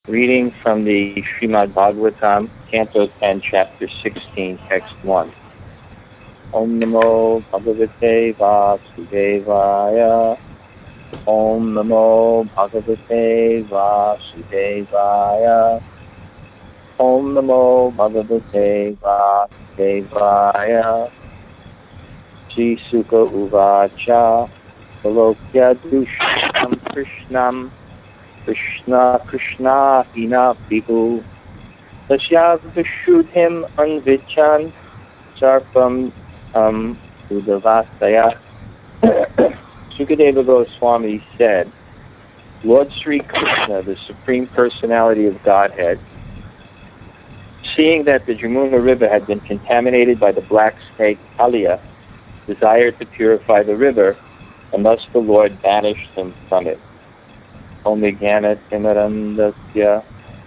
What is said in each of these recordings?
Reading from the Srimad Bhagavatam, Canto 10, Chapter 16, Text 1. Om Namo Bhagavate Vasudevaya. Om Namo Bhagavate Vasudevaya. Om Namo Bhagavate Vasudevaya. Sri Sukha Uvacha. Salokya Dusham Krishnam. Krishna Hina Bhihu Tasya Vishudhim Anvichan Sarpam Udavasaya. Sukadeva Goswami said, Lord Sri Krishna, the Supreme Personality of Godhead, seeing that the Jamuna River had been contaminated by the black snake Kalia, desired to purify the river, and thus the Lord banished him from it. Om Jnana Timarandasya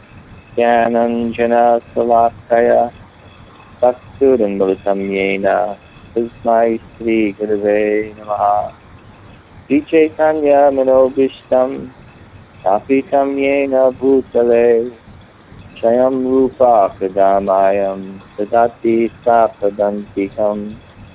Jnananjana Salakaya Saksudamritam Yena Tasmai Sri Gurave Namaha Sri Chaitanya Manobishtam Kapitam Yena Bhutale Shayam Rupa Kadamayam Sadati Sapadantikam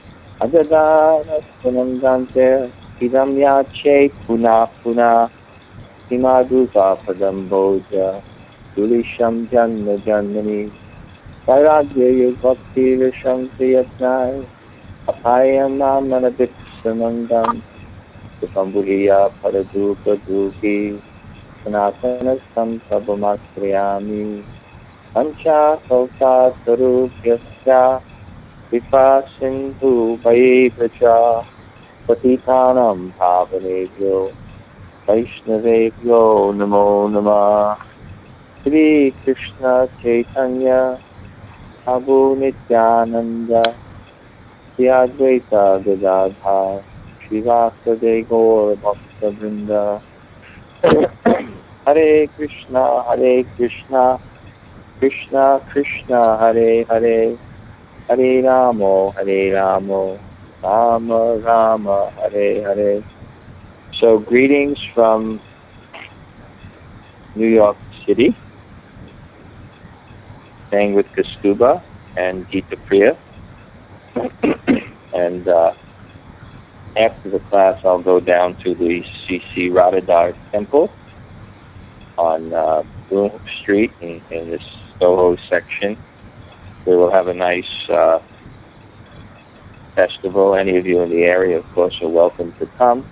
Adadana Sunandante Idam Yache Puna Puna Himadupa Padamboja Dulisham Janma Janmani Vairagya Bhakti Visham Priyatnai Apayam Namanabhiksamandam Supambuhiya Paradupa Dupi Sanatana Sampabamastriyami Pancha Kauta Sarupyasya Vipa Sindhu Vaipracha Patitanam Pavanebhyo Vaishnavebhyo Namo Namah. Shri Krishna Chaitanya Prabhu Nityananda Shri Advaita Gadadhar Srivasade Gaur Bhakta Hare Krishna Krishna Krishna Hare Hare Hare Ramo Rama Rama Hare Hare. So greetings from New York City, staying with Kastuba and Gita Priya. And after the class, I'll go down to the C.C. Radhadar Temple on Broome Street in the Soho section, where we'll have a nice festival. Any of you in the area, of course, are welcome to come.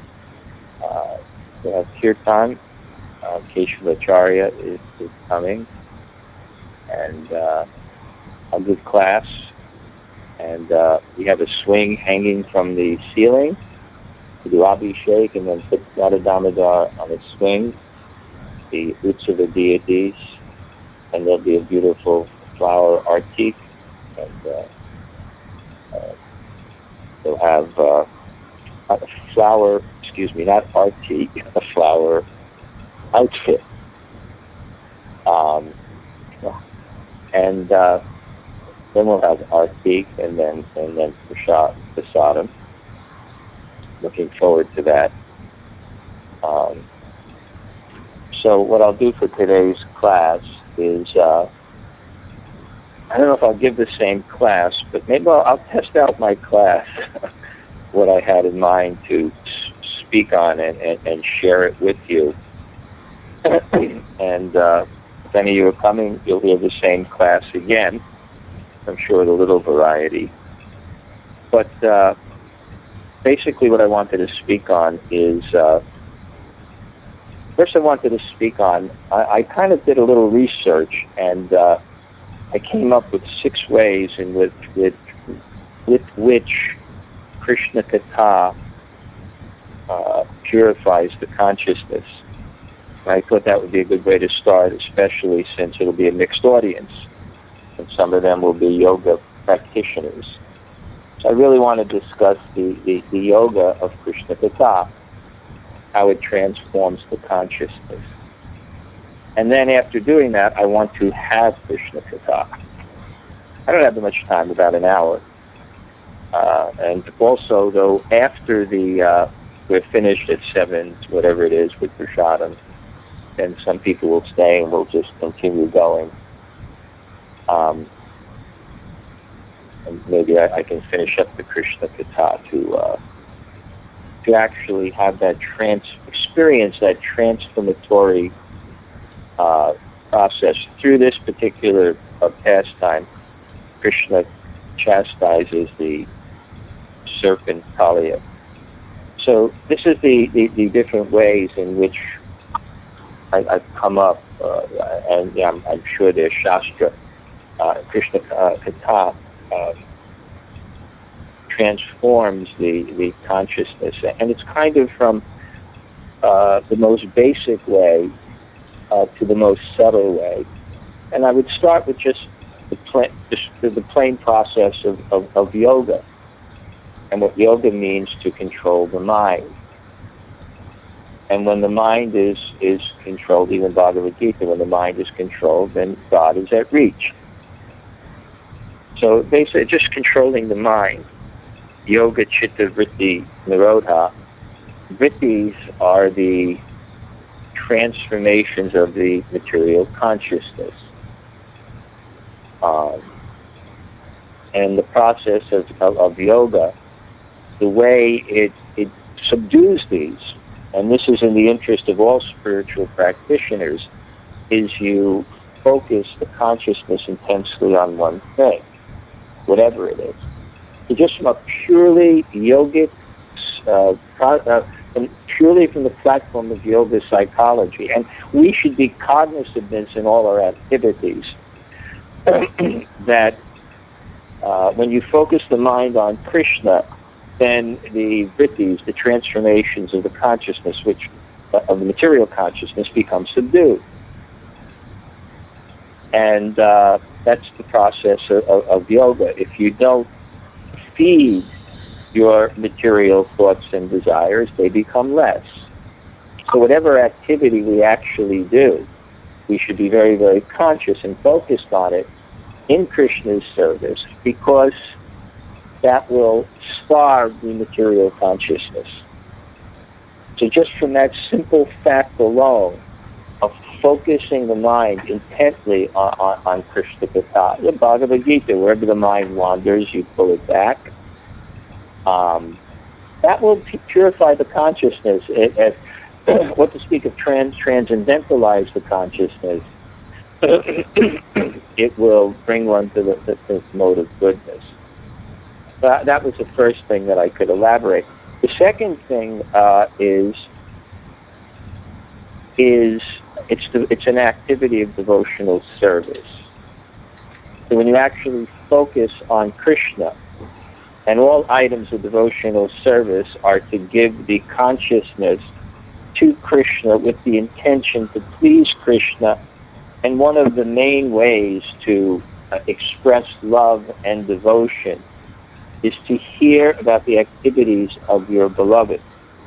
We have Kirtan. Keshavacharya is coming, and a good class. And we have a swing hanging from the ceiling to do Abhishek, and then put Radha Damodar on a swing, the Utsava deities, and there'll be a beautiful flower artik, and we'll have a flower, not artik, a flower outfit. And then we'll have artik and then prasadam. Looking forward to that. So what I'll do for today's class is, I don't know if I'll give the same class, but maybe I'll test out my class, what I had in mind to speak on and share it with you. And if any of you are coming, you'll hear the same class again. I'm sure with a little variety. But basically what I wanted to speak on is, first I wanted to speak on, I kind of did a little research, and I came up with 6 ways in with which Krishna Katha purifies the consciousness. I thought that would be a good way to start, especially since it'll be a mixed audience, and some of them will be yoga practitioners. So I really want to discuss the yoga of Krishna Katha, how it transforms the consciousness. And then after doing that, I want to have Krishna Katha. I don't have that much time, about an hour. And also, though, after we're finished at 7, whatever it is, with prasadam, and some people will stay and will just continue going. And maybe I can finish up the Krishna Katha to actually have that experience that transformatory process. Through this particular pastime, Krishna chastises the serpent Kaliya. So this is the different ways in which I've come up, and I'm sure there's Shastra, Krishna Katha transforms the consciousness, and it's kind of from the most basic way to the most subtle way. And I would start with just the plain process of yoga, and what yoga means to control the mind. And when the mind is controlled, even Bhagavad Gita, when the mind is controlled, then God is at reach. So basically, just controlling the mind. Yoga Chitta Vritti Nirodha. Vrittis are the transformations of the material consciousness. And the process of yoga, the way it subdues these, and this is in the interest of all spiritual practitioners, is you focus the consciousness intensely on one thing, whatever it is. So just from a purely yogic, purely from the platform of yoga psychology, and we should be cognizant of this in all our activities, that when you focus the mind on Krishna, then the vrittis, the transformations of the consciousness, of the material consciousness, become subdued. And that's the process of yoga. If you don't feed your material thoughts and desires, they become less. So whatever activity we actually do, we should be very, very conscious and focused on it in Krishna's service, because that will starve the material consciousness. So just from that simple fact alone of focusing the mind intently on Krishna Katha, the Bhagavad Gita, wherever the mind wanders, you pull it back. That will purify the consciousness. What to speak of transcendentalize the consciousness, it will bring one to the mode of goodness. That was the first thing that I could elaborate. The second thing is it's an activity of devotional service. So when you actually focus on Krishna, and all items of devotional service are to give the consciousness to Krishna with the intention to please Krishna, and one of the main ways to express love and devotion is to hear about the activities of your beloved.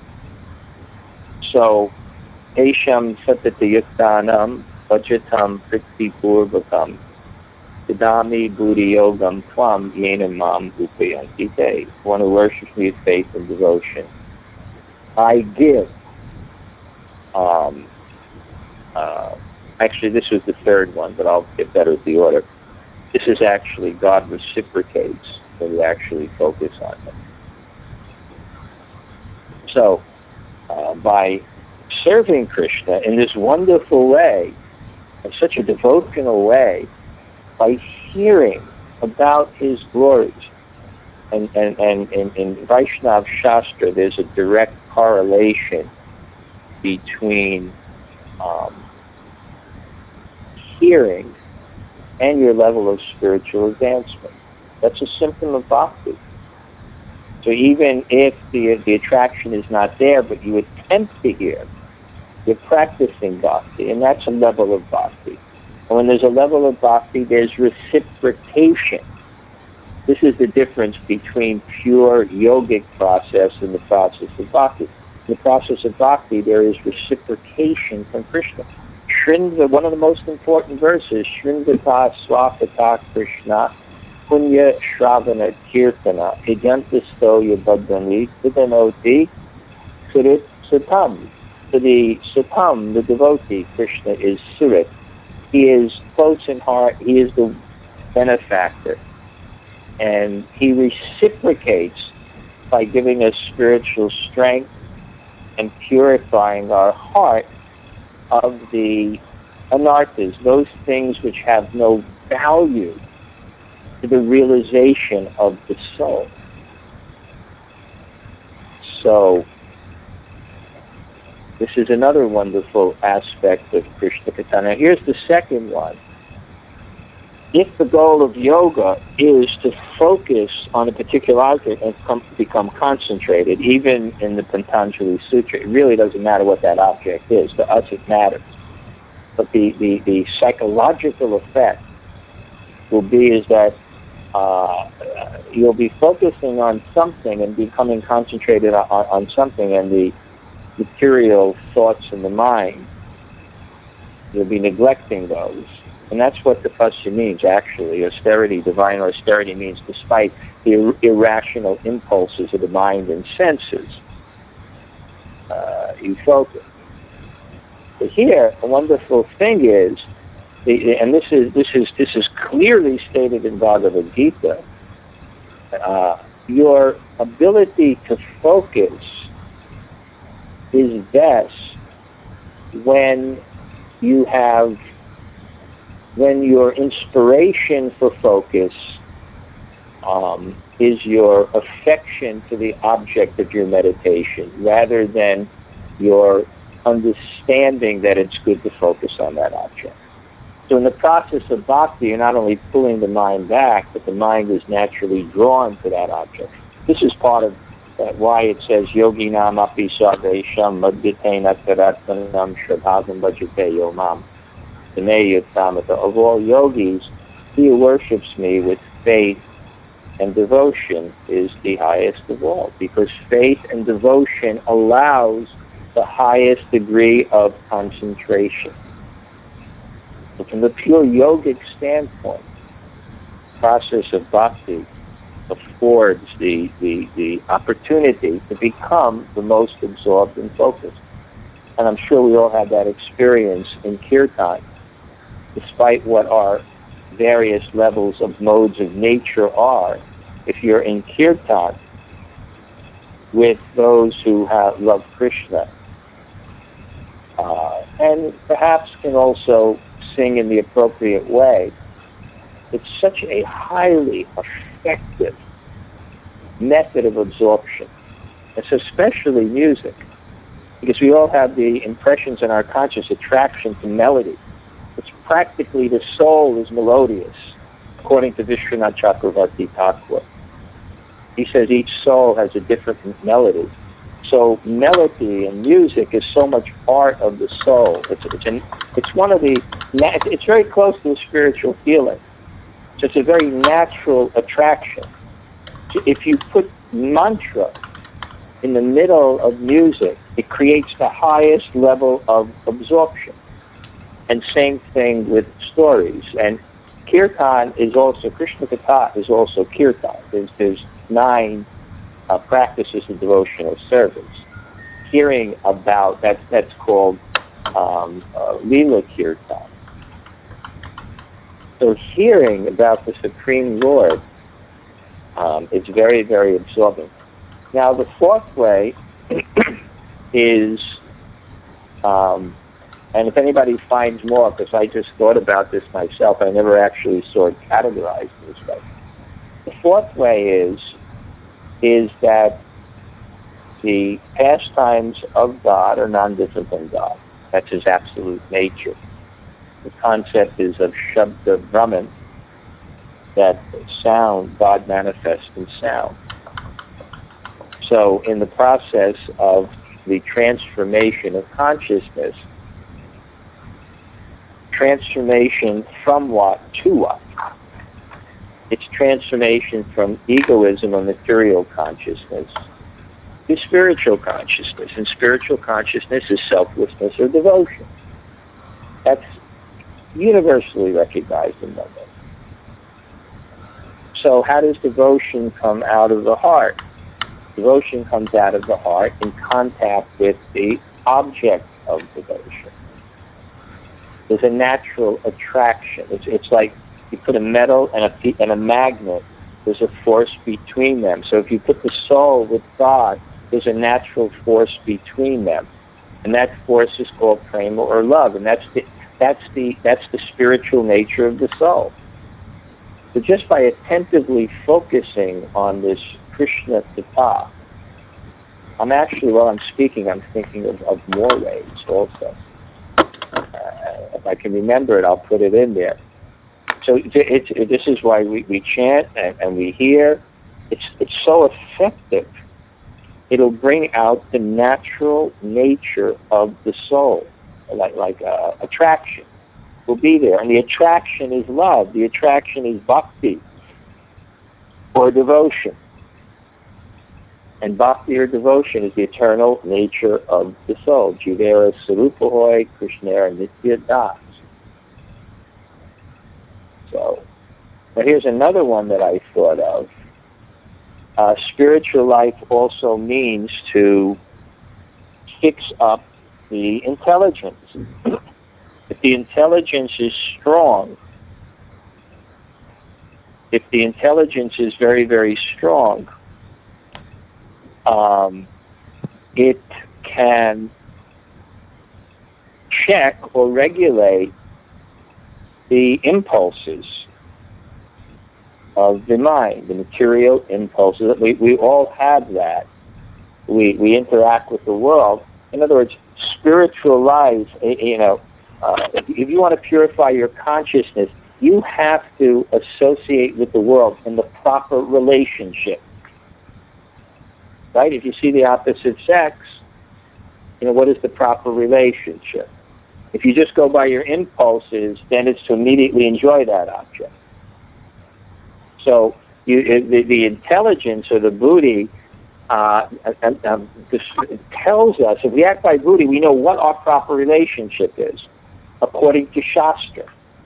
So, Esham Satata Yuktanam Vajatam Priti Purvakam Siddhami Buddhi Yogam Tvam Yena Mam Upayanti Te. One who worships me with faith and devotion. I give. Actually, this was the third one, but I'll get better at the order. This is actually God reciprocates when you actually focus on Him. So, by serving Krishna in this wonderful way, in such a devotional way, by hearing about His glories, and in Vaishnava Shastra, there's a direct correlation between hearing and your level of spiritual advancement. That's a symptom of bhakti. So even if the attraction is not there, but you attempt to hear, you're practicing bhakti, and that's a level of bhakti. And when there's a level of bhakti, there's reciprocation. This is the difference between pure yogic process and the process of bhakti. In the process of bhakti, there is reciprocation from Krishna. Shrinva, one of the most important verses, Shrinvata Swakata Krishna Punya Shravana Kirtana Idyantasto Yabadani Sidanoti Surit Satam. For the Satam, the devotee, Krishna is Surit. He is close in heart. He is the benefactor. And he reciprocates by giving us spiritual strength and purifying our heart of the anarthas, those things which have no value to the realization of the soul. So, this is another wonderful aspect of Krishna Katha. Now, here's the second one. If the goal of yoga is to focus on a particular object and become concentrated, even in the Patanjali Sutra, it really doesn't matter what that object is. To us, it matters. But the psychological effect will be is that you'll be focusing on something and becoming concentrated on something, and the material thoughts in the mind, you'll be neglecting those. And that's what tapasya means, actually. Austerity, divine austerity, means despite the irrational impulses of the mind and senses, you focus. But here, a wonderful thing is, and this is clearly stated in Bhagavad Gita, your ability to focus is best when your inspiration for focus is your affection to the object of your meditation, rather than your understanding that it's good to focus on that object. So in the process of bhakti, you're not only pulling the mind back, but the mind is naturally drawn to that object. This is part of why it says, Yoginam api sarvesham madhyatena karatmanam shradham bhajate yomam. Of all yogis, he who worships me with faith and devotion is the highest of all, because faith and devotion allows the highest degree of concentration. So from the pure yogic standpoint, the process of bhakti affords the opportunity to become the most absorbed and focused. And I'm sure we all have that experience in kirtan. Despite what our various levels of modes of nature are, if you're in kirtan with those who love Krishna, and perhaps can also sing in the appropriate way, it's such a highly effective method of absorption. It's especially music, because we all have the impressions in our conscious attraction to melody. It's practically the soul is melodious, according to Vishwanath Chakravarti Thakur. He says each soul has a different melody. So melody and music is so much part of the soul. It's one of the. It's very close to a spiritual feeling. So it's a very natural attraction. So if you put mantra in the middle of music, it creates the highest level of absorption. And same thing with stories. And kirtan is also, Krishna Katha is also kirtan. There's 9 practices of devotional service. Hearing about, that's called Lila Kirtan. So hearing about the Supreme Lord is very, very absorbing. Now the fourth way is, and if anybody finds more, because I just thought about this myself, I never actually saw it categorized this way. The fourth way is that the pastimes of God are non-different than God. That's his absolute nature. The concept is of Shabda Brahman, that sound, God manifests in sound. So in the process of the transformation of consciousness, transformation from what to what? It's transformation from egoism or material consciousness to spiritual consciousness. And spiritual consciousness is selflessness or devotion. That's universally recognized in Buddhism. So how does devotion come out of the heart? Devotion comes out of the heart in contact with the object of devotion. There's a natural attraction. It's like you put a metal and a magnet. There's a force between them. So if you put the soul with God, there's a natural force between them, and that force is called prema or love, and that's the spiritual nature of the soul. So just by attentively focusing on this Krishna Tata, I'm actually, while I'm speaking, I'm thinking of more ways also. If I can remember it, I'll put it in there. So this is why we chant and we hear. It's so effective. It'll bring out the natural nature of the soul, like attraction will be there. And the attraction is love. The attraction is bhakti or devotion. And bhakti or devotion is the eternal nature of the soul. Jivera Sarupa Hoy, Krishnera Nitya Das. So, but here's another one that I thought of. Spiritual life also means to fix up the intelligence. If the intelligence is strong, if the intelligence is very, very strong, it can check or regulate the impulses of the mind, the material impulses. We all have that. We interact with the world. In other words, spiritual life, if you want to purify your consciousness, you have to associate with the world in the proper relationship. Right? If you see the opposite sex, what is the proper relationship? If you just go by your impulses, then it's to immediately enjoy that object. So the intelligence or the buddhi tells us, if we act by buddhi, we know what our proper relationship is, according to Shastra.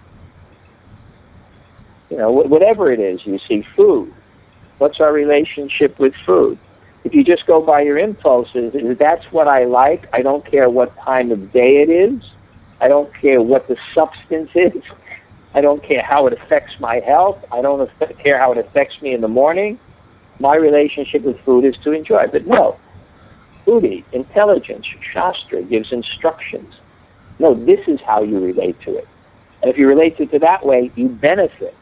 Whatever it is, you see food. What's our relationship with food? If you just go by your impulses, that's what I like. I don't care what time of day it is. I don't care what the substance is. I don't care how it affects my health. I don't care how it affects me in the morning. My relationship with food is to enjoy. But no, buddhi, intelligence, Shastra gives instructions. No, this is how you relate to it. And if you relate to it that way, you benefit.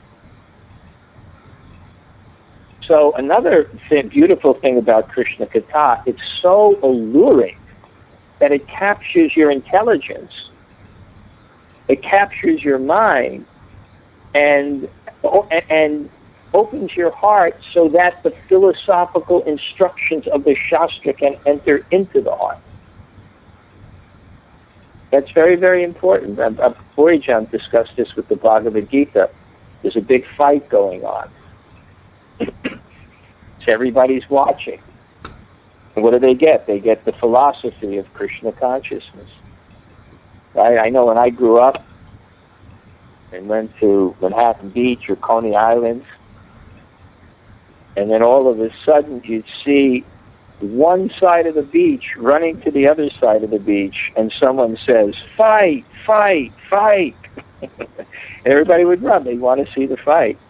So another beautiful thing about Krishna Katha, it's so alluring that it captures your intelligence, it captures your mind, and opens your heart so that the philosophical instructions of the Shastra can enter into the heart. That's very, very important. Borijan discussed this with the Bhagavad Gita. There's a big fight going on. So everybody's watching. And what do? They get the philosophy of Krishna consciousness. I know when I grew up and went to Manhattan Beach or Coney Island, and then all of a sudden you'd see one side of the beach running to the other side of the beach, and someone says, "Fight, fight, fight." Everybody would run. They want to see the fight.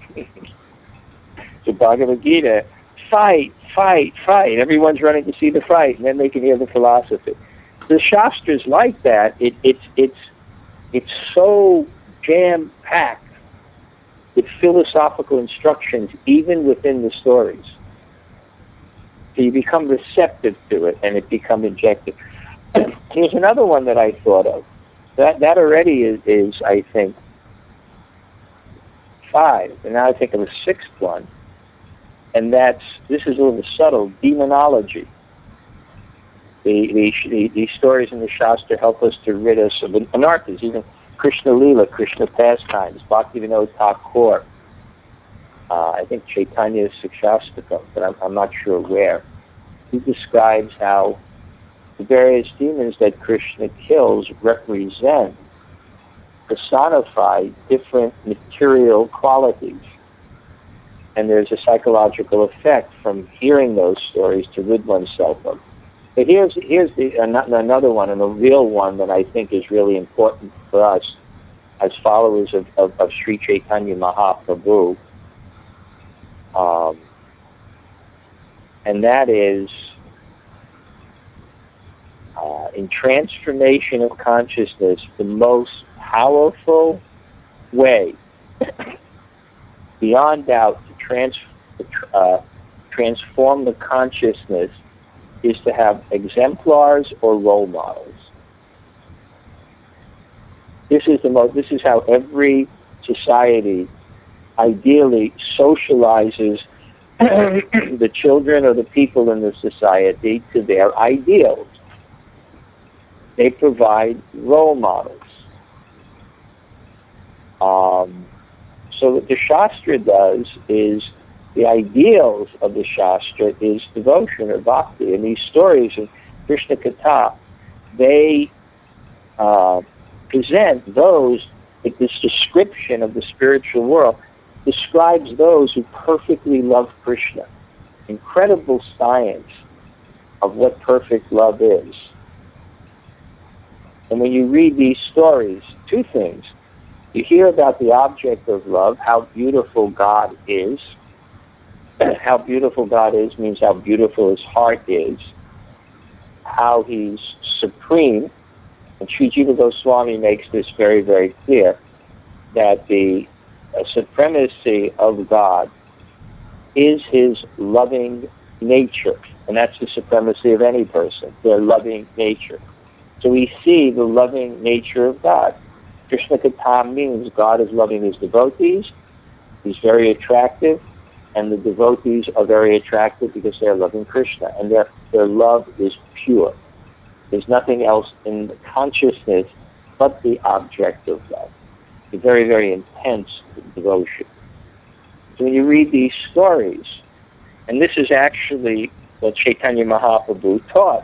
The Bhagavad Gita, fight, fight, fight. Everyone's running to see the fight, and then they can hear the philosophy. The Shastras like that. It's so jam-packed with philosophical instructions, even within the stories. So you become receptive to it, and it becomes injected. Here's another one that I thought of. That already is, I think, 5. And now I think of a 6th one. And this is a little subtle, demonology. The stories in the Shastra help us to rid us of anarthas, even Krishna Lila, Krishna pastimes, Bhaktivinoda Thakur. I think Chaitanya Sikshastakam, but I'm not sure where. He describes how the various demons that Krishna kills represent, personify different material qualities. And there's a psychological effect from hearing those stories to rid oneself of But here's another one, and a real one that I think is really important for us as followers of Sri Chaitanya Mahaprabhu, and that is in transformation of consciousness, the most powerful way, beyond doubt, to transform the consciousness is to have exemplars or role models. This is how every society ideally socializes the children or the people in the society to their ideals. They provide role models. So what the Shastra does is, the ideals of the Shastra is devotion or bhakti. And these stories of Krishna Katha, they present those, like this description of the spiritual world, describes those who perfectly love Krishna. Incredible science of what perfect love is. And when you read these stories, two things. You hear about the object of love, how beautiful God is. How beautiful God is means how beautiful his heart is, how he's supreme. And Sri Jiva Goswami makes this very, very clear, that the supremacy of God is his loving nature. And that's the supremacy of any person, their loving nature. So we see the loving nature of God. Krishna Katha means God is loving his devotees. He's very attractive. And the devotees are very attractive because they're loving Krishna. And their love is pure. There's nothing else in the consciousness but the object of love. A very, very intense devotion. So when you read these stories, and this is actually what Chaitanya Mahaprabhu taught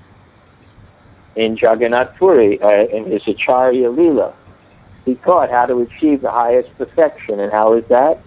in Jagannath Puri, in his Acharya Leela. He taught how to achieve the highest perfection. And how is that?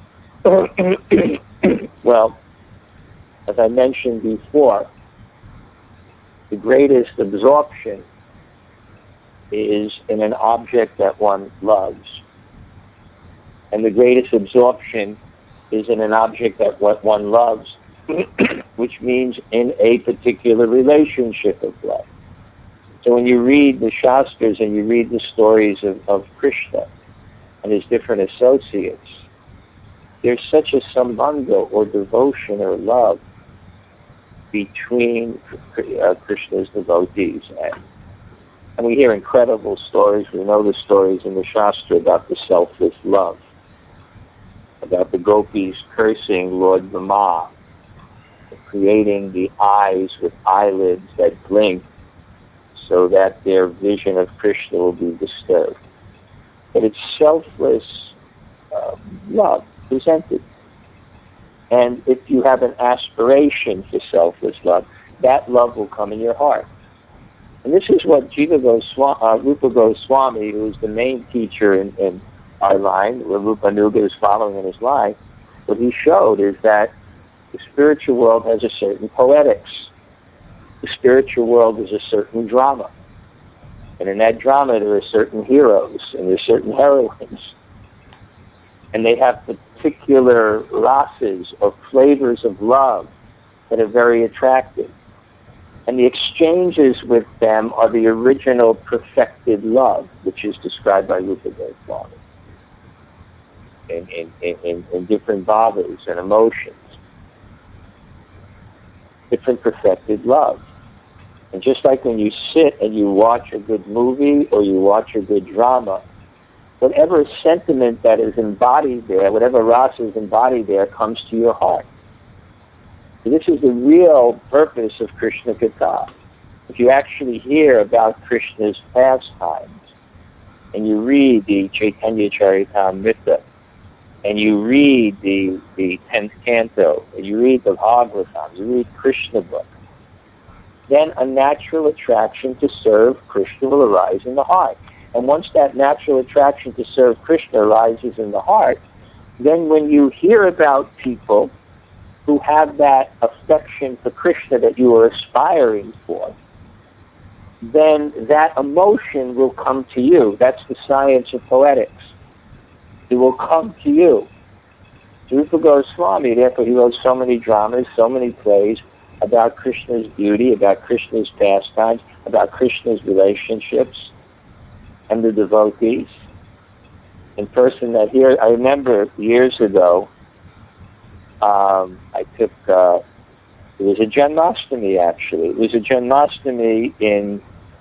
Well, as I mentioned before, the greatest absorption is in an object that one loves. And the greatest absorption is in an object that one loves, which means in a particular relationship of love. So when you read the Shastras and you read the stories of Krishna and his different associates, there's such a sambandha or devotion or love between Krishna's devotees. And we hear incredible stories. We know the stories in the Shastra about the selfless love, about the gopis cursing Lord Brahma, creating the eyes with eyelids that blink so that their vision of Krishna will be disturbed. But it's selfless love presented. And if you have an aspiration for selfless love, that love will come in your heart. And this is what Rupa Goswami, who is the main teacher in our line, where Rupa Nuga is following in his line, what he showed is that the spiritual world has a certain poetics. The spiritual world is a certain drama. And in that drama there are certain heroes and there are certain heroines. And they have particular rases or flavors of love that are very attractive. And the exchanges with them are the original perfected love, which is described by Rupa Goswami in different bhavas and emotions. Different perfected love. And just like when you sit and you watch a good movie or you watch a good drama, whatever sentiment that is embodied there, whatever rasa is embodied there, comes to your heart. So this is the real purpose of Krishna Katha. If you actually hear about Krishna's pastimes, and you read the Chaitanya Charitamrita, and you read the 10th canto, and you read the Bhagavatam, you read Krishna book, then a natural attraction to serve Krishna will arise in the heart. And once that natural attraction to serve Krishna arises in the heart, then when you hear about people who have that affection for Krishna that you are aspiring for, then that emotion will come to you. That's the science of poetics. It will come to you. Rupa Goswami, therefore, he wrote so many dramas, so many plays about Krishna's beauty, about Krishna's pastimes, about Krishna's relationships and the devotees. In person that here, I remember years ago, I took, it was a Janmashtami actually. It was a Janmashtami in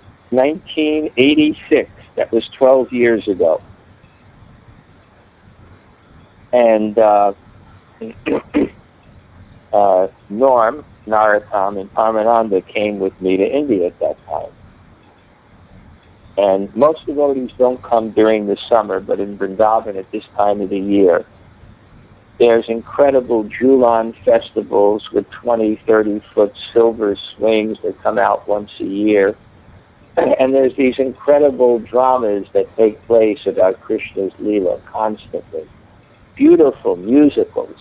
1986. That was 12 years ago. And Norm, Narottam, and Paramananda came with me to India at that time. And most devotees don't come during the summer, but in Vrindavan at this time of the year, there's incredible Julan festivals with 20, 30-foot silver swings that come out once a year. And there's these incredible dramas that take place about Krishna's Leela constantly. Beautiful musicals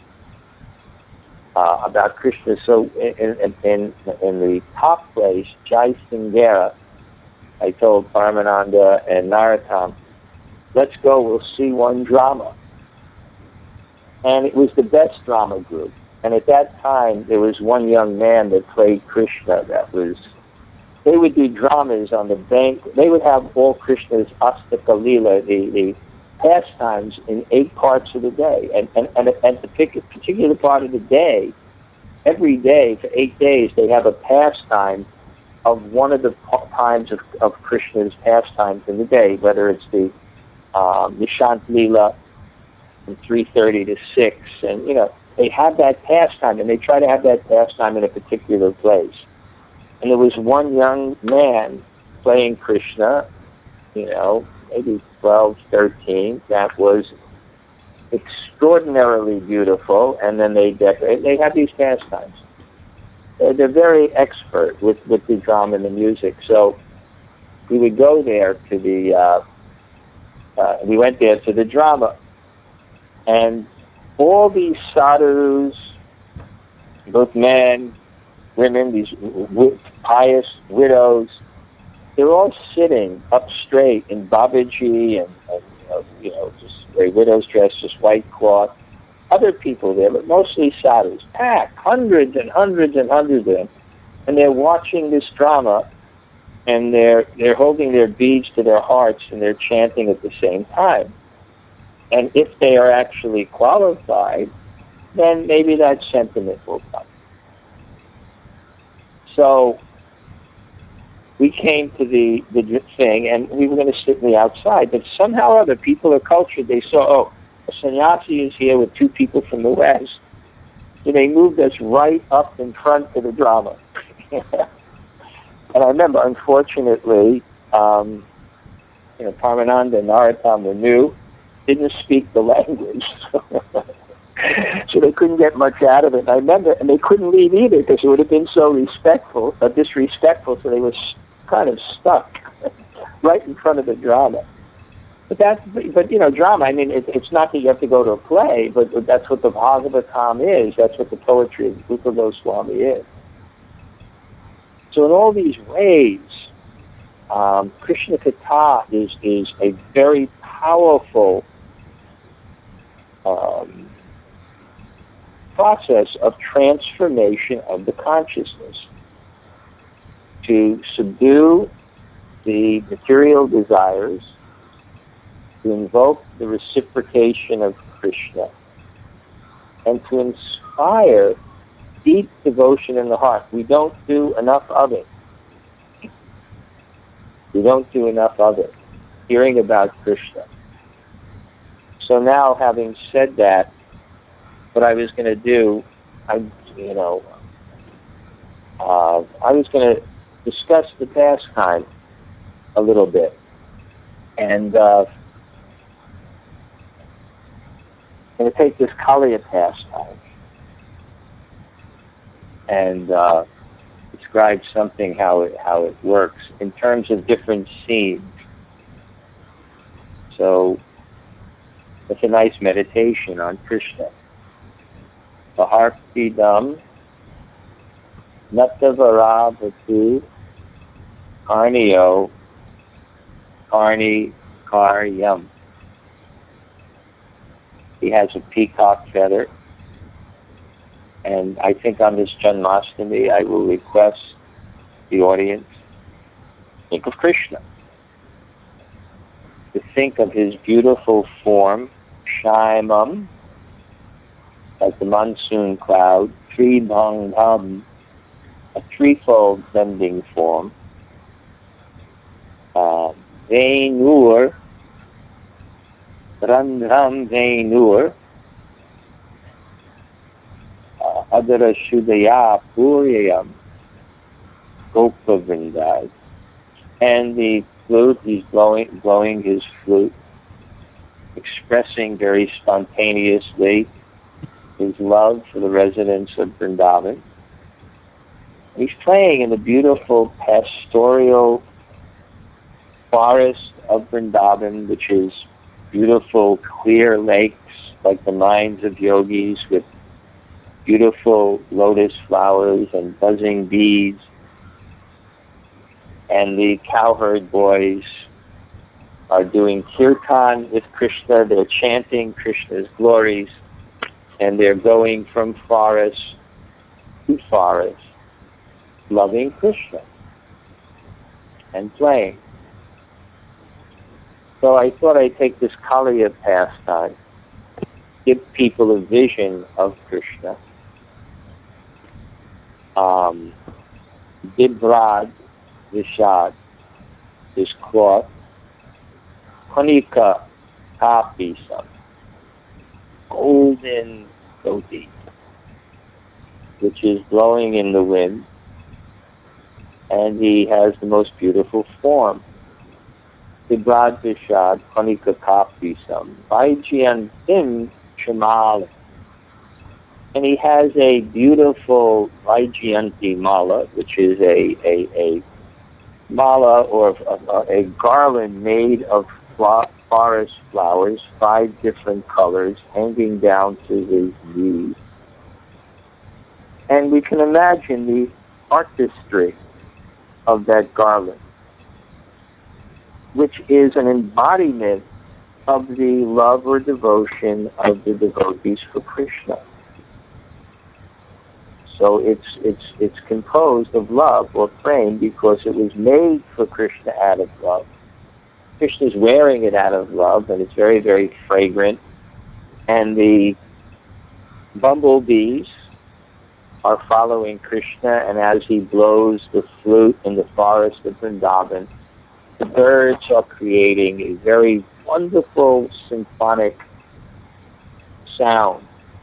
about Krishna. So in the top place, Jai Singera, I told Paramananda and Narottam, let's go, we'll see one drama. And it was the best drama group. And at that time, there was one young man that played Krishna they would do dramas on the bank. They would have all Krishna's Astaka Leela, the pastimes, in 8 parts of the day. And at the particular part of the day, every day, for 8 days, they have a pastime of one of the times of Krishna's pastimes in the day, whether it's the Nishant Leela from 3:30 to 6. And, they have that pastime, and they try to have that pastime in a particular place. And there was one young man playing Krishna, maybe 12, 13, that was extraordinarily beautiful, and then they have these pastimes. They're very expert with the drama and the music. So we would go there to we went there to the drama, and all these sadhus, both men, women, these pious widows, they're all sitting up straight in Babaji and just very widows dressed, just white cloth. Other people there, but mostly sadhus, packed, hundreds and hundreds and hundreds of them, and they're watching this drama, and they're holding their beads to their hearts, and they're chanting at the same time. And if they are actually qualified, then maybe that sentiment will come. So we came to the thing, and we were going to sit in the outside, but somehow other people are cultured. They saw, a sannyasi is here with 2 people from the West. So they moved us right up in front to the drama. And I remember, unfortunately, Paramananda and Narottam were new, didn't speak the language. So they couldn't get much out of it. And I remember, and they couldn't leave either because it would have been so disrespectful, so they were kind of stuck right in front of the drama. But drama, I mean, it's not that you have to go to a play, but that's what the Bhagavatam is. That's what the poetry of Rupa Goswami is. So in all these ways, Krishna Katha is a very powerful process of transformation of the consciousness to subdue the material desires, to invoke the reciprocation of Krishna, and to inspire deep devotion in the heart. We don't do enough of it. We don't do enough of it, hearing about Krishna. So now, having said that, what I was going to do, I was going to discuss the pastime a little bit. And I'm going to take this Kaliya pastime and describe something how it works in terms of different scenes. So it's a nice meditation on Krishna. Paharpidam Natavaravatu Karnio Karni Karyam. He has a peacock feather, and I think on this Janmashtami I will request the audience think of Krishna, to think of his beautiful form, Shaimam, like the monsoon cloud, Tribhangham, a threefold bending form, Venur, Randham Venur, Adara Shudaya Puryam, Gopa Vrindas, and the flute, he's blowing his flute, expressing very spontaneously his love for the residents of Vrindavan. He's playing in the beautiful pastoral forest of Vrindavan, which is beautiful clear lakes like the minds of yogis with beautiful lotus flowers and buzzing bees. And the cowherd boys are doing kirtan with Krishna. They're chanting Krishna's glories, and they're going from forest to forest, loving Krishna and playing. So I thought I'd take this Kaliya pastime, give people a vision of Krishna. Vibrad Vishad, this cloth, Kanika Kapisam, golden dhoti, which is blowing in the wind, and he has the most beautiful form. Vibrad Vishad, Kanika Kapisam, Vaijayantim Chamala. And he has a beautiful Vaijayanti mala, which is a mala or a garland made of forest flowers, 5 different colors, hanging down to his knees. And we can imagine the artistry of that garland, which is an embodiment of the love or devotion of the devotees for Krishna. So it's composed of love or prem because it was made for Krishna out of love. Krishna's wearing it out of love, and it's very, very fragrant. And the bumblebees are following Krishna, and as he blows the flute in the forest of Vrindavan, the birds are creating a very wonderful symphonic sound.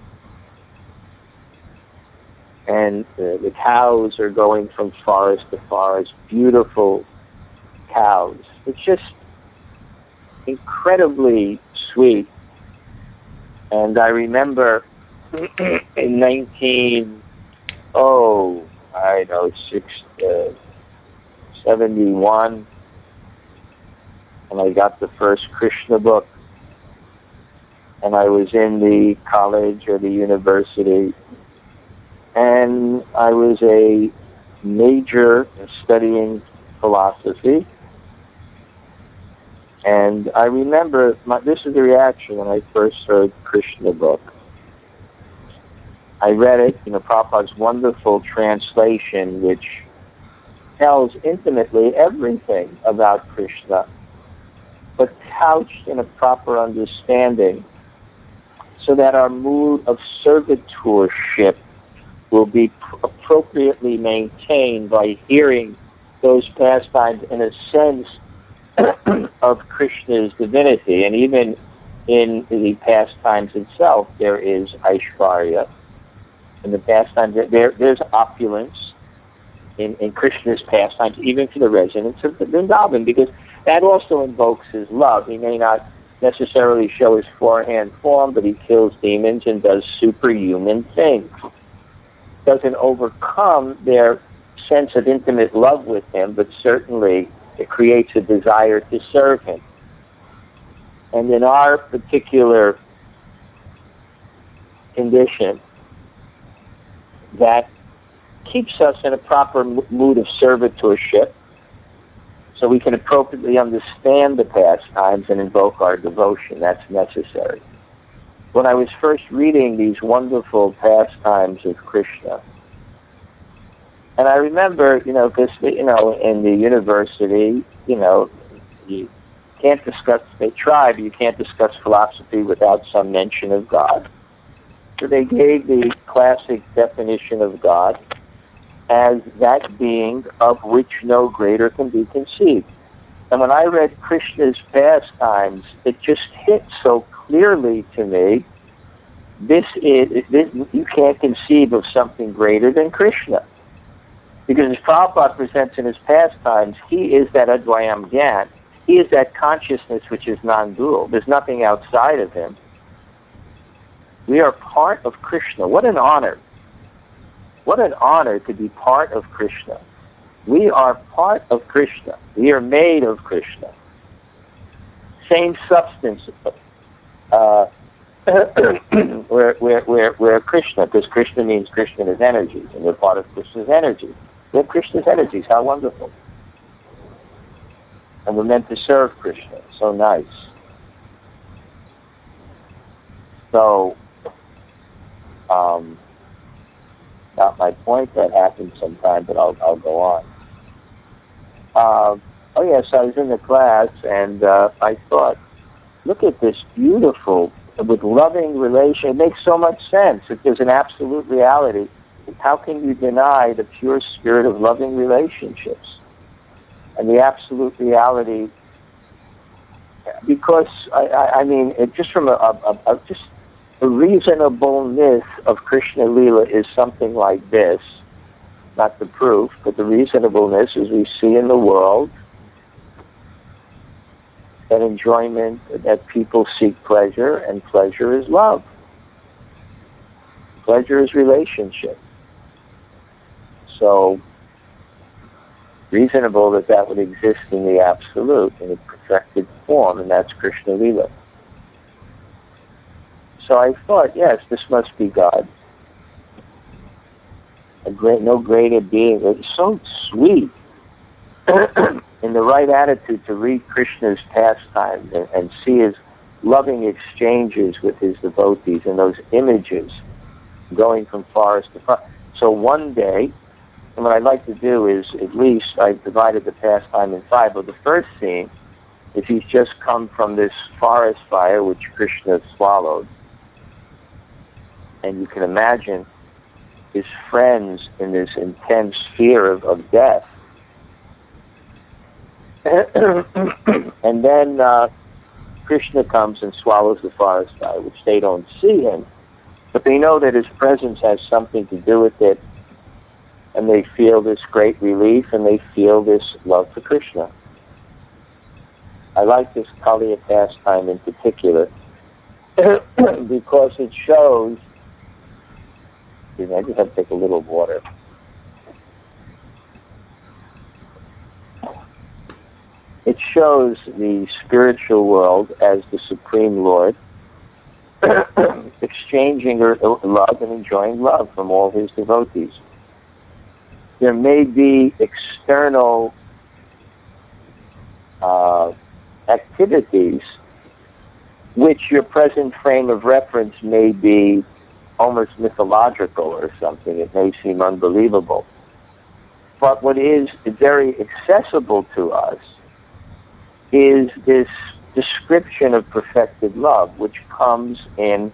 And the cows are going from forest to forest, beautiful cows. It's just incredibly sweet. And I remember in 71, and I got the first Krishna book, and I was in the college or the university, and I was a major studying philosophy. And I remember, this is the reaction when I first heard Krishna book. I read it, Prabhupada's wonderful translation, which tells intimately everything about Krishna, but couched in a proper understanding so that our mood of servitorship will be appropriately maintained by hearing those pastimes in a sense of Krishna's divinity. And even in the pastimes itself, there is Aishvarya. In the pastimes, there's opulence in Krishna's pastimes, even for the residents of Vrindavan, because that also invokes his love. He may not necessarily show his forehand form, but he kills demons and does superhuman things. Doesn't overcome their sense of intimate love with him, but certainly it creates a desire to serve him. And in our particular condition, that keeps us in a proper mood of servitorship so we can appropriately understand the pastimes and invoke our devotion. That's necessary. When I was first reading these wonderful pastimes of Krishna, and I remember, because, in the university, you can't discuss, they try, but you can't discuss philosophy without some mention of God. So they gave the classic definition of God as that being of which no greater can be conceived. And when I read Krishna's pastimes, it just hit so clearly to me, you can't conceive of something greater than Krishna. Because as Prabhupada presents in his pastimes, he is that Advayam Gyan. He is that consciousness which is non-dual. There's nothing outside of him. We are part of Krishna. What an honor. What an honor to be part of Krishna. We are part of Krishna. We are made of Krishna. Same substance. We're Krishna, because Krishna means Krishna is energies, and we're part of Krishna's energy. We're Krishna's energies. How wonderful. And we're meant to serve Krishna. So nice. So, not my point, that happened sometime, but I'll go on. Oh yes, I was in the class, and I thought, look at this beautiful, with loving relation. It makes so much sense. If there's an absolute reality, how can you deny the pure spirit of loving relationships? And the absolute reality, because, just from the reasonableness of Krishna Lila is something like this, not the proof, but the reasonableness as we see in the world, that enjoyment, that people seek pleasure, and pleasure is love. Pleasure is relationship. So, reasonable that would exist in the absolute, in a perfected form, and that's Krishna Lila. So I thought, yes, this must be God. No greater being. It's so sweet in the right attitude to read Krishna's pastimes and see his loving exchanges with his devotees and those images going from forest to forest. So one day, and what I'd like to do is, at least, I've divided the pastime in 5, but the first scene is he's just come from this forest fire which Krishna swallowed. And you can imagine his friends in this intense fear of death. And then Krishna comes and swallows the forest fire, which they don't see him. But they know that his presence has something to do with it, and they feel this great relief, and they feel this love for Krishna. I like this Kaliya pastime in particular, because it shows, I just have to take a little water. It shows the spiritual world as the Supreme Lord exchanging love and enjoying love from all his devotees. There may be external activities which your present frame of reference may be almost mythological or something. It may seem unbelievable. But what is very accessible to us is this description of perfected love, which comes in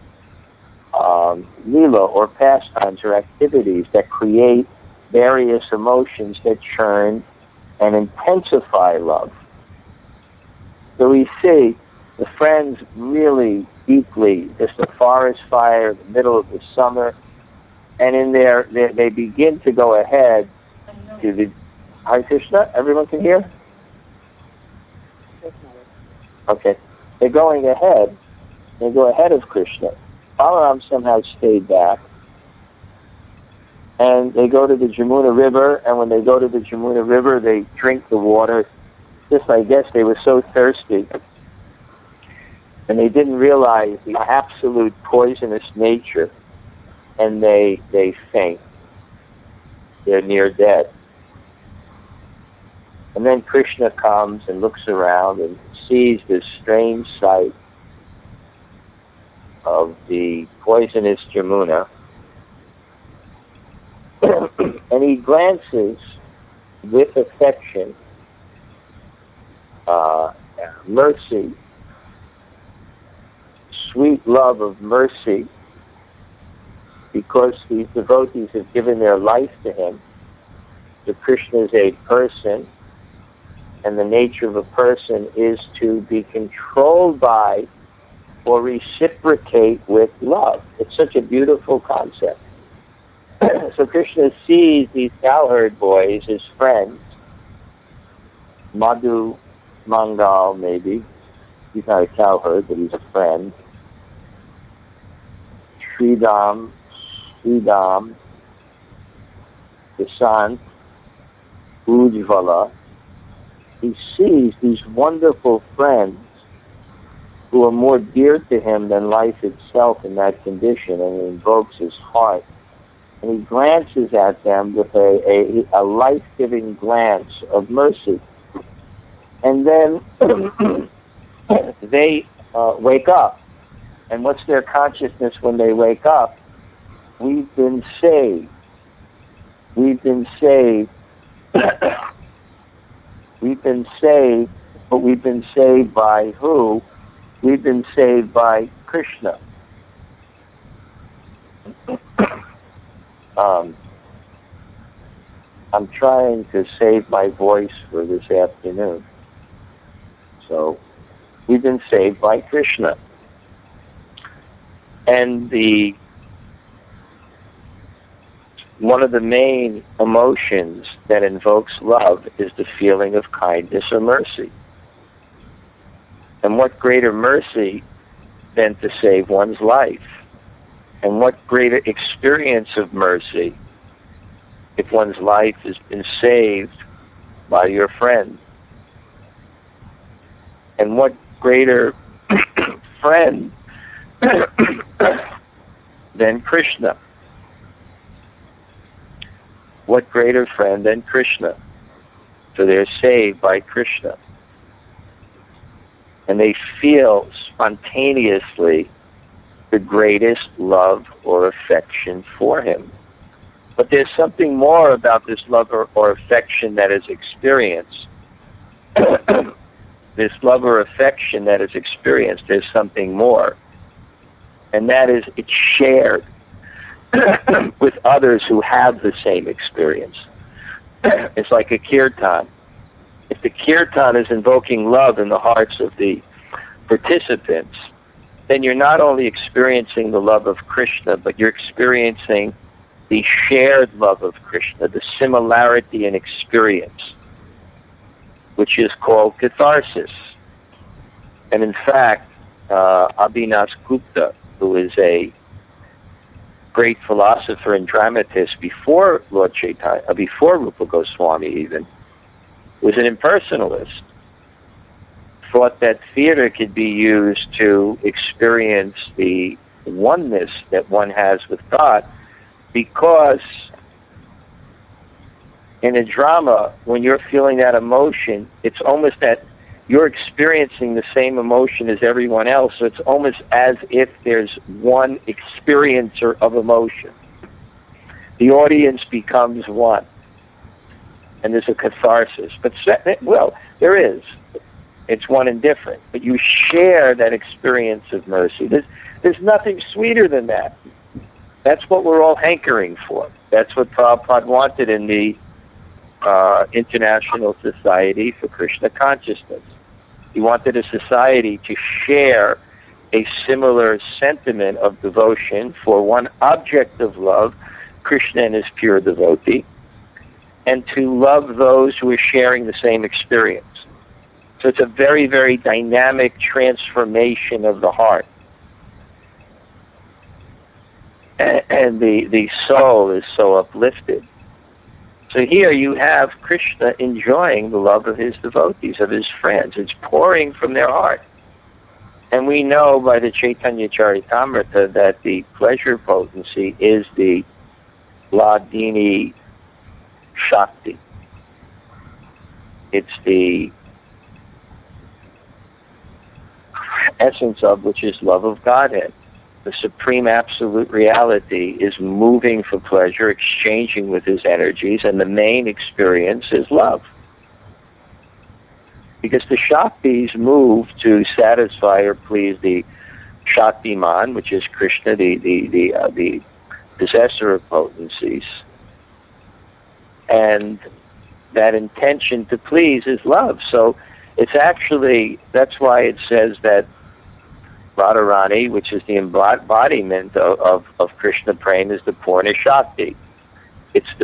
lila or pastimes or activities that create various emotions that churn and intensify love. So we see the friends really deeply, just a forest fire in the middle of the summer, and in there they begin to go ahead to the Hare Krishna. Everyone can hear? Okay. They're going ahead. They go ahead of Krishna. Balaram somehow stayed back. And they go to the Jamuna River, and when they go to the Jamuna River, they drink the water. Just, I guess, they were so thirsty. And they didn't realize the absolute poisonous nature, and they faint. they're near dead. And then Krishna comes and looks around and sees this strange sight of the poisonous Jamuna. And he glances with affection, mercy, sweet love of mercy, because these devotees have given their life to him. So Krishna is a person, and the nature of a person is to be controlled by or reciprocate with love. It's such a beautiful concept. So Krishna sees these cowherd boys, his friends, Madhu Mangal maybe, he's not a cowherd, but he's a friend, Sridham, Vasant, Ujjvala. He sees these wonderful friends who are more dear to him than life itself in that condition, and it invokes his heart. And he glances at them with a life-giving glance of mercy. And then they wake up. And what's their consciousness when they wake up? We've been saved. We've been saved. We've been saved, but we've been saved by who? We've been saved by Krishna. I'm trying to save my voice for this afternoon. So, we've been saved by Krishna. And one of the main emotions that invokes love is the feeling of kindness or mercy. And what greater mercy than to save one's life? And what greater experience of mercy if one's life has been saved by your friend? And what greater friend than Krishna? What greater friend than Krishna? So they're saved by Krishna. And they feel spontaneously the greatest love or affection for him. But there's something more about this love or affection that is experienced. This love or affection that is experienced, there's something more. And that is, it's shared with others who have the same experience. It's like a kirtan. If the kirtan is invoking love in the hearts of the participants, then you're not only experiencing the love of Krishna, but you're experiencing the shared love of Krishna, the similarity in experience, which is called catharsis. And in fact, Abhinav Gupta, who is a great philosopher and dramatist before Lord Chaitanya, before Rupa Goswami even, was an impersonalist. Thought that theater could be used to experience the oneness that one has with God, because in a drama, when you're feeling that emotion, it's almost that you're experiencing the same emotion as everyone else, so it's almost as if there's one experiencer of emotion. The audience becomes one, and there's a catharsis. But, well, there is. It's one and different, but you share that experience of mercy. There's nothing sweeter than that. That's what we're all hankering for. That's what Prabhupada wanted in the International Society for Krishna Consciousness. He wanted a society to share a similar sentiment of devotion for one object of love, Krishna and his pure devotee, and to love those who are sharing the same experience. So it's a very, very dynamic transformation of the heart. And the soul is so uplifted. So here you have Krishna enjoying the love of his devotees, of his friends. It's pouring from their heart. And we know by the Chaitanya Charitamrita that the pleasure potency is the Hladini Shakti. It's the essence of which is love of Godhead. The supreme absolute reality is moving for pleasure, exchanging with his energies, and the main experience is love. Because the Shaktis move to satisfy or please the Shaktiman, which is Krishna, the possessor of potencies. And that intention to please is love. So it's actually, that's why it says that Radharani, which is the embodiment of Krishna prema, is the Purna Shakti. It's the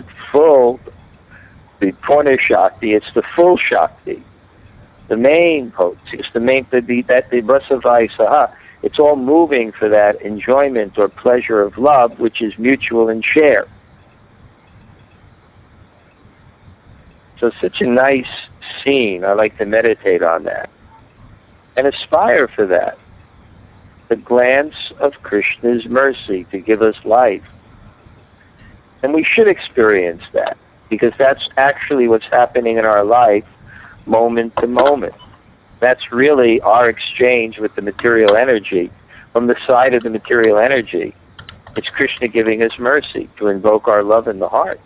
Purna Shakti, it's the full Shakti. The main potency, it's the main, the Vasavai Saha. It's all moving for that enjoyment or pleasure of love, which is mutual and shared. So such a nice scene. I like to meditate on that and aspire for that. The glance of Krishna's mercy to give us life. And we should experience that, because that's actually what's happening in our life moment to moment. That's really our exchange with the material energy. From the side of the material energy, it's Krishna giving us mercy to invoke our love in the heart.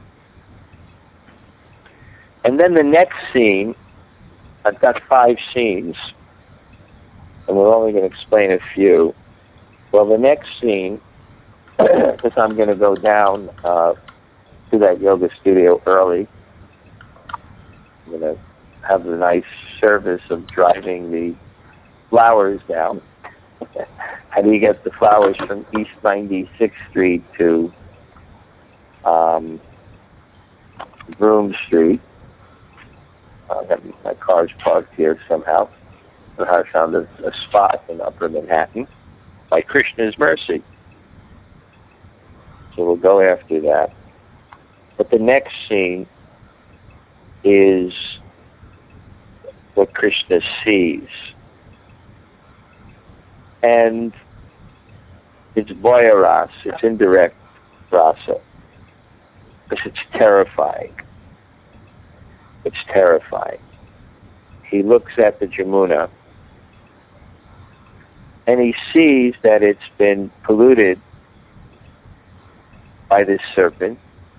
And then the next scene, I've got 5 scenes, and we're only going to explain a few. Well, the next scene, because I'm going to go down to that yoga studio early, I'm going to have the nice service of driving the flowers down. How do you get the flowers from East 96th Street to Broome Street? My car's parked here somehow. I found a spot in Upper Manhattan by Krishna's mercy. So we'll go after that. But the next scene is what Krishna sees. And it's Boya Rasa, it's indirect rasa, because it's terrifying. It's terrifying. He looks at the Jamuna, and he sees that it's been polluted by this serpent.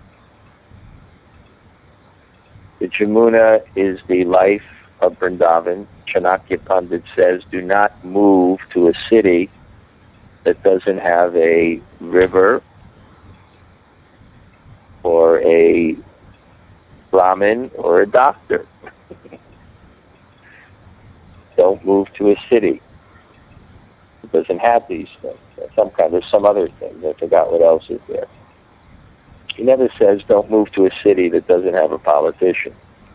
The Jamuna is the life of Vrindavan. Chanakya Pandit says, do not move to a city that doesn't have a river or a Brahmin or a doctor. Don't move to a city that doesn't have these things. There's some other thing. I forgot what else is there. He never says don't move to a city that doesn't have a politician.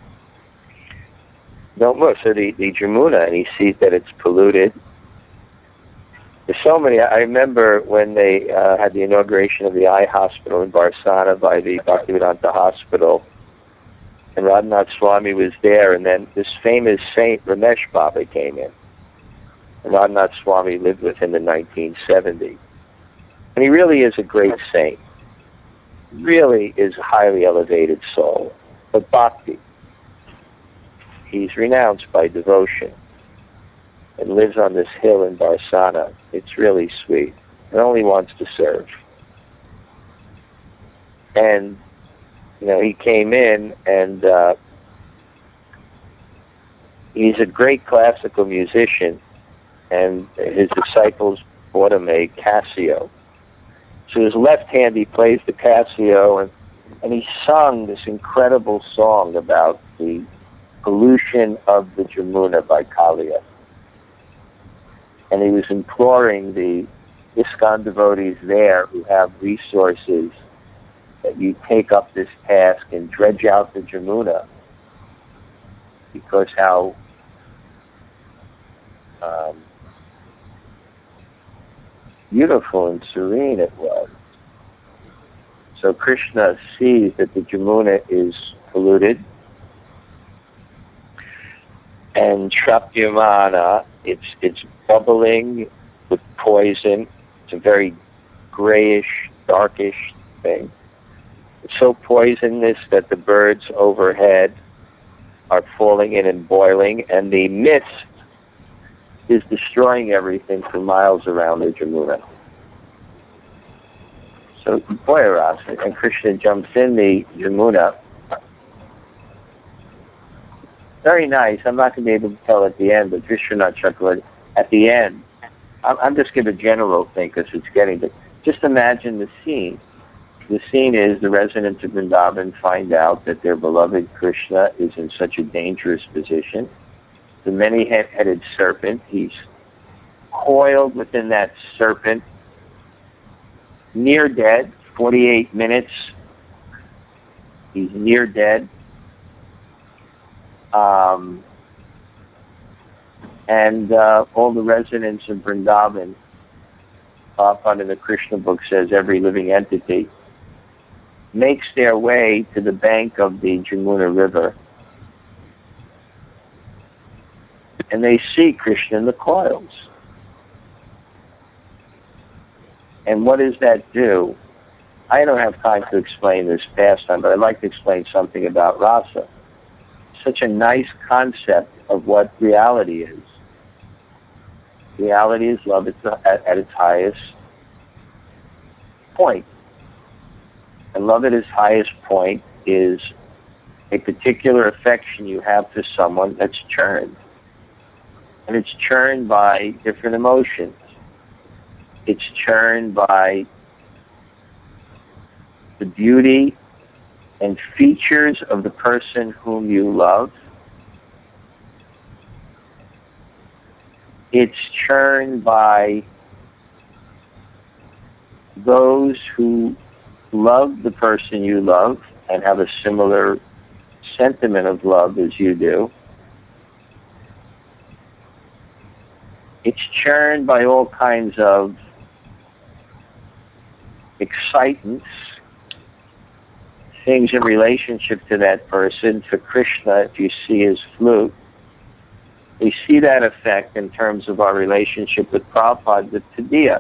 Don't move. So the Jamuna, and he sees that it's polluted. There's so many. I remember when they had the inauguration of the eye hospital in Barsana by the Bhaktivedanta Hospital, and Radhanath Swami was there, and then this famous saint, Ramesh Baba, came in. And Radhanath Swami lived with him in 1970. And he really is a great saint. Really is a highly elevated soul. But bhakti. He's renounced by devotion and lives on this hill in Barsana. It's really sweet. And only wants to serve. And he came in, and he's a great classical musician, and his disciples bought him a Casio. So his left hand, he plays the Casio, and he sung this incredible song about the pollution of the Jamuna by Kalia. And he was imploring the ISKCON devotees there who have resources that you take up this task and dredge out the Jamuna, because how beautiful and serene it was. So Krishna sees that the Jamuna is polluted, and Shrapyamana, it's bubbling with poison. It's a very grayish, darkish thing. It's so poisonous that the birds overhead are falling in and boiling, and the mist is destroying everything for miles around the Jamuna. So, Boyarasa, and Krishna jumps in the Jamuna. Very nice. I'm not going to be able to tell at the end, but Vishwanath Chakravarti, at the end, I'm just giving a general thing because it's getting to. Just imagine the scene. The scene is the residents of Vrindavan find out that their beloved Krishna is in such a dangerous position. The many-headed serpent, he's coiled within that serpent, near dead, 48 minutes. He's near dead. And all the residents of Vrindavan, Prabhupada in the Krishna book says every living entity, makes their way to the bank of the Jamuna River, and they see Krishna in the coils. And what does that do? I don't have time to explain this pastime, but I'd like to explain something about rasa. Such a nice concept of what reality is. Reality is love at its highest point. And love at its highest point is a particular affection you have for someone that's churned. And it's churned by different emotions. It's churned by the beauty and features of the person whom you love. It's churned by those who love the person you love and have a similar sentiment of love as you do. It's churned by all kinds of excitants, things in relationship to that person. For Krishna, if you see his flute, we see that effect in terms of our relationship with Prabhupada, with Tadiya.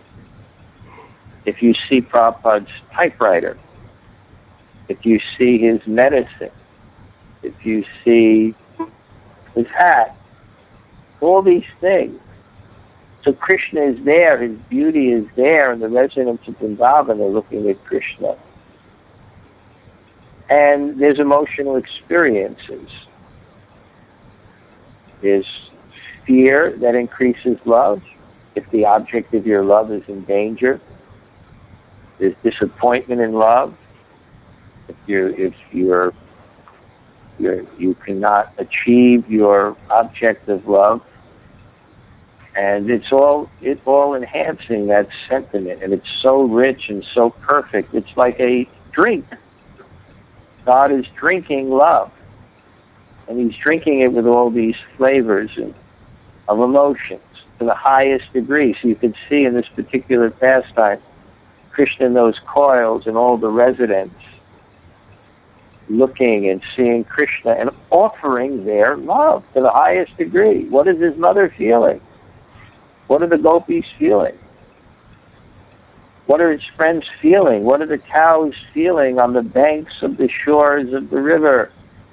If you see Prabhupada's typewriter, if you see his medicine, if you see his hat, all these things. So Krishna is there, his beauty is there, and the residents of Vrindavan are looking at Krishna. And there's emotional experiences. There's fear that increases love, if the object of your love is in danger. There's disappointment in love, if you cannot achieve your object of love. And it's all enhancing that sentiment, and it's so rich and so perfect. It's like a drink. God is drinking love, and he's drinking it with all these flavors of emotions to the highest degree. So you can see in this particular pastime, Krishna in those coils and all the residents looking and seeing Krishna and offering their love to the highest degree. What is his mother feeling? What are the gopis feeling? What are his friends feeling? What are the cows feeling on the banks of the shores of the river?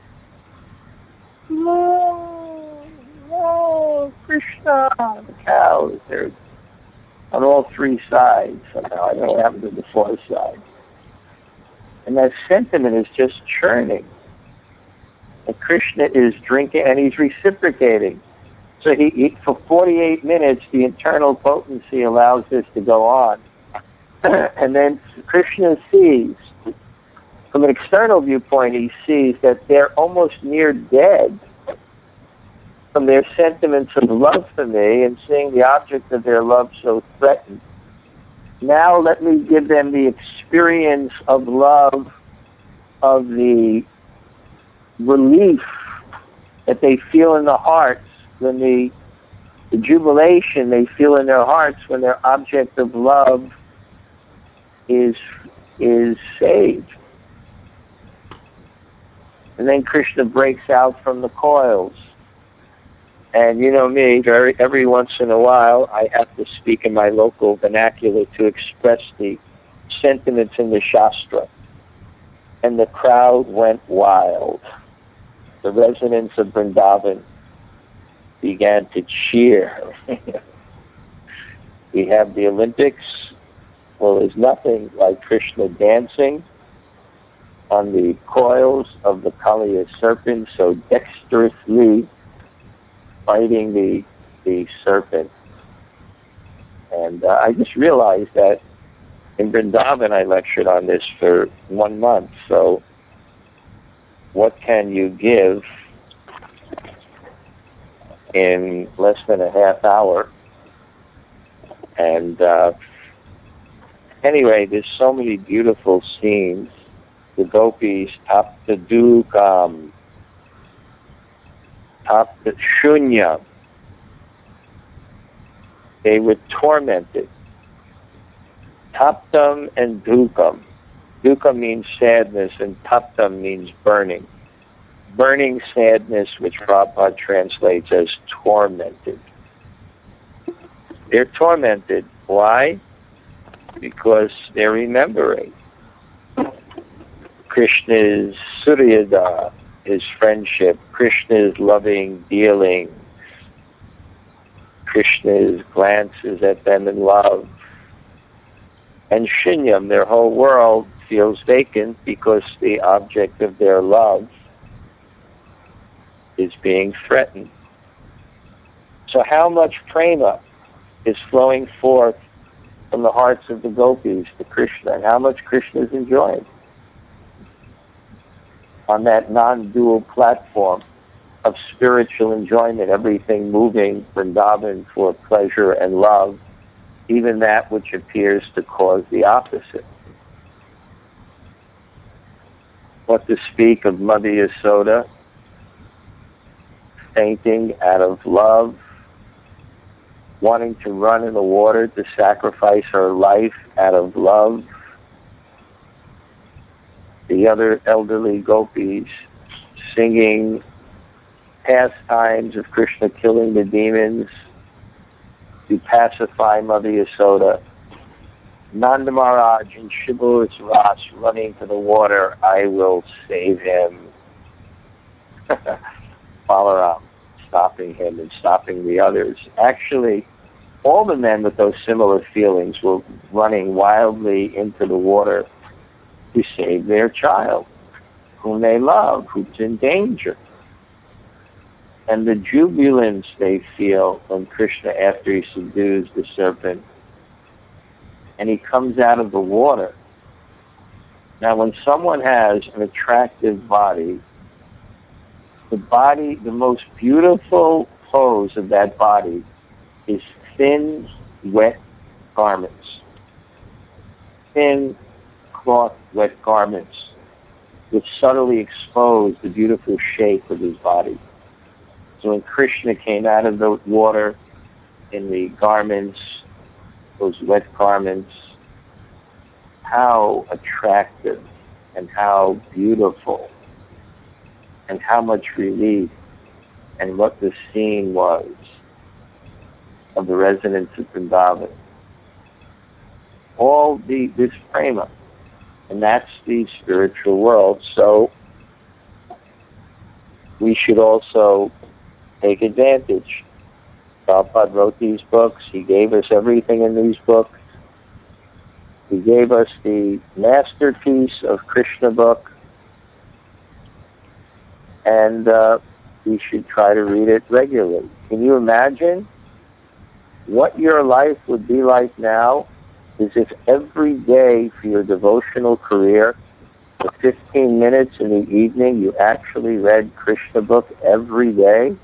Oh, Krishna! The cows, they're on all three sides somehow. I don't know what happened to the fourth side. And that sentiment is just churning. And Krishna is drinking, and he's reciprocating. So he for 48 minutes, the internal potency allows this to go on. And then Krishna sees, from an external viewpoint, he sees that they're almost near dead from their sentiments of love for me and seeing the object of their love so threatened. Now let me give them the experience of love, of the relief that they feel in the hearts, when the jubilation they feel in their hearts when their object of love is saved. And then Krishna breaks out from the coils. And you know me, every once in a while I have to speak in my local vernacular to express the sentiments in the Shastra. and the crowd went wild. The residents of Vrindavan began to cheer. We have the Olympics. Well, there's nothing like Krishna dancing on the coils of the Kaliya serpent, so dexterously fighting the serpent. And I just realized that in Vrindavan I lectured on this for 1 month, so what can you give in less than a half hour? And anyway, there's so many beautiful scenes. The gopis, tapta dukam, tapta shunyam. They were tormented. Taptam and dukam. Dukam means sadness, and taptam means burning. Burning sadness, which Prabhupada translates as tormented. They're tormented. Why? Because they're remembering Krishna's suryada, his friendship, Krishna's loving dealing, Krishna's glances at them in love. And shunyam, their whole world, feels vacant because the object of their love is being threatened. So how much prema is flowing forth from the hearts of the gopis to Krishna, and how much Krishna is enjoying on that non-dual platform of spiritual enjoyment, everything moving Vrindavan for pleasure and love, even that which appears to cause the opposite. What to speak of Mother Yasoda fainting out of love, wanting to run in the water to sacrifice her life out of love. The other elderly gopis singing pastimes of Krishna killing the demons to pacify Mother Yasoda. Nanda Maharaj in Shibu's Ras running to the water, I will save him. Balaram stopping him and stopping the others. Actually, all the men with those similar feelings were running wildly into the water to save their child, whom they love, who's in danger. And the jubilance they feel when Krishna, after he subdues the serpent, and he comes out of the water. Now, when someone has an attractive body, the most beautiful pose of that body is thin, wet garments. Thin cloth, wet garments which subtly expose the beautiful shape of his body. So when Krishna came out of the water in the garments, those wet garments, how attractive and how beautiful and how much relief, and what the scene was of the residents of Vrindavan. All this prema, and that's the spiritual world. So we should also take advantage. Prabhupada wrote these books. He gave us everything in these books. He gave us the masterpiece of Krishna book, and we should try to read it regularly. Can you imagine what your life would be like now is if every day for your devotional career, for 15 minutes in the evening, you actually read Krishna book every day?